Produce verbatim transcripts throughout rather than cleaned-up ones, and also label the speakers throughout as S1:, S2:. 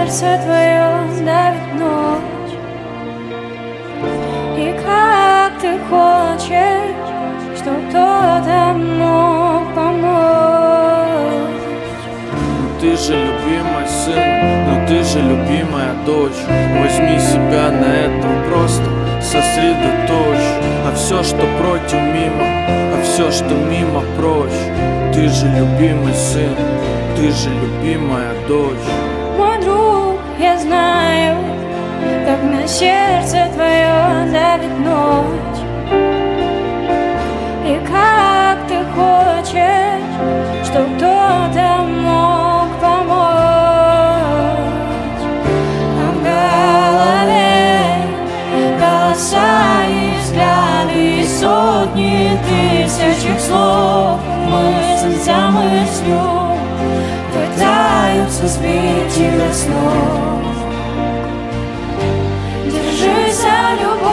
S1: сердце твое давит ночь. И как ты хочешь, чтоб кто-то мог помочь?
S2: Ну ты же любимый сын, ну ты же любимая дочь. Возьми себя на этом, просто сосредоточь. А все, что против, мимо, а все, что мимо, прочь. Ты же любимый сын, ты же любимая дочь.
S1: Мой друг, я знаю, как на сердце твое давит ночь. И как ты хочешь, чтоб кто-то мог помочь? А в голове голоса и взгляды, и сотни тысяч слов, мысль за мыслью пытаются сбить тебя с ног. Держись за любовь,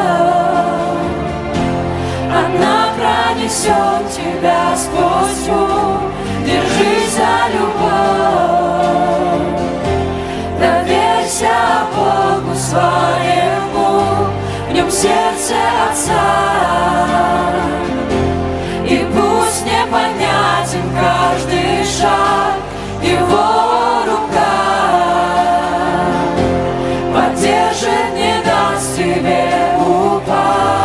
S1: она пронесет тебя сквозь тьму. Держись за любовь, доверься Богу своему, в нем сердце Отца. И пусть непонятен каждый шаг, его рука поддержит, не даст тебе упасть.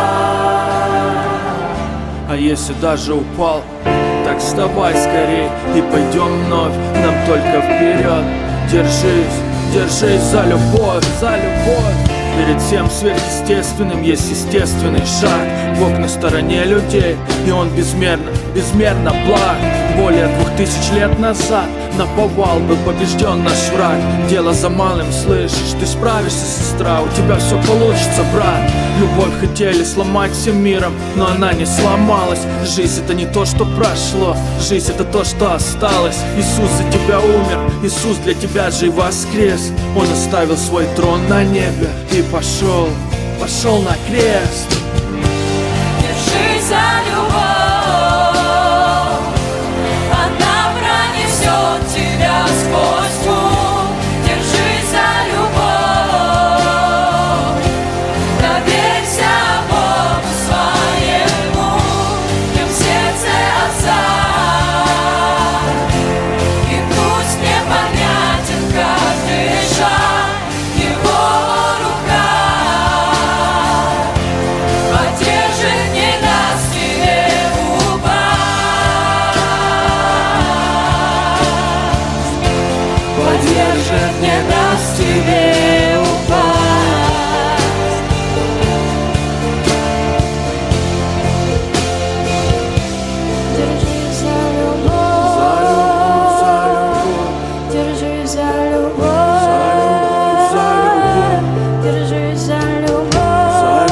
S2: А если даже упал, так вставай скорей и пойдем вновь, нам только вперед. Держись, держись за любовь, за любовь. Перед всем сверхъестественным есть естественный шаг. Бог на стороне людей, и Он безмерно, безмерно благ. Более двух тысяч лет назад наповал был побежден наш враг. Дело за малым, слышишь, ты справишься, сестра, у тебя все получится, брат. Любовь хотели сломать всем миром, но она не сломалась. Жизнь это не то, что прошло, жизнь это то, что осталось. Иисус за тебя умер, Иисус для тебя же и воскрес. Он оставил свой трон на небе и пошел, пошел на крест.
S1: Держись за любовь, она пронесет тебя сквозь тьму. Держись за любовь, доверься Богу своему, в нем сердце Отца. И пусть непонятен каждый шаг, его рука поддержит, не даст тебе упасть. Поддержит, не даст тебе упасть. Держись за любовь, держись за любовь, держись за любовь,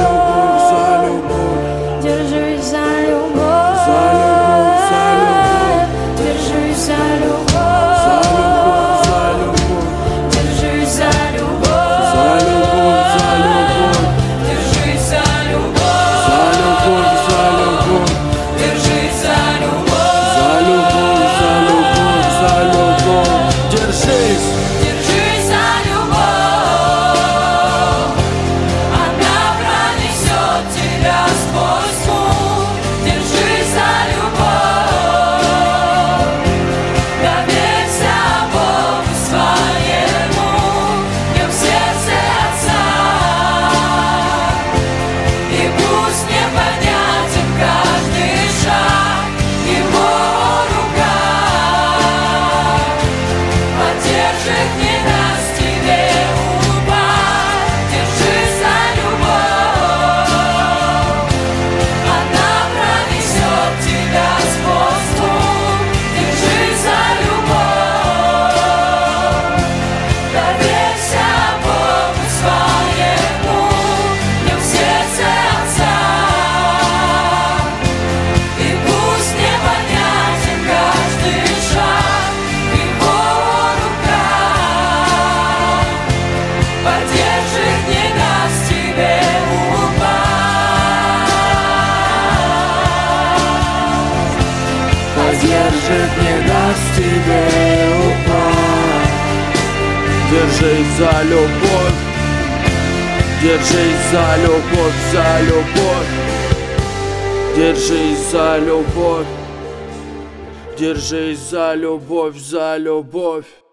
S1: держись за любовь, держись за любовь, держись за любовь, держись за любовь, держись за любовь,
S2: Держись,
S1: держись за любовь, она пронесет тебя сквозь тьму. Держись за любовь, доверься Богу своему, в нем сердце Отца. И пусть непонятен каждый шаг, его рука поддержит, не даст тебе упасть. Держись за любовь, она пронесет тебя сквозь тьму. Держись за любовь, доверься Богу своему, в нем сердце Отца. И пусть непонятен каждый шаг, его рука поддержит, не даст тебе упасть.
S2: поддержит, не даст тебе упасть. Держись за любовь, держись за любовь, за любовь. Держись за любовь, держись за любовь, за любовь.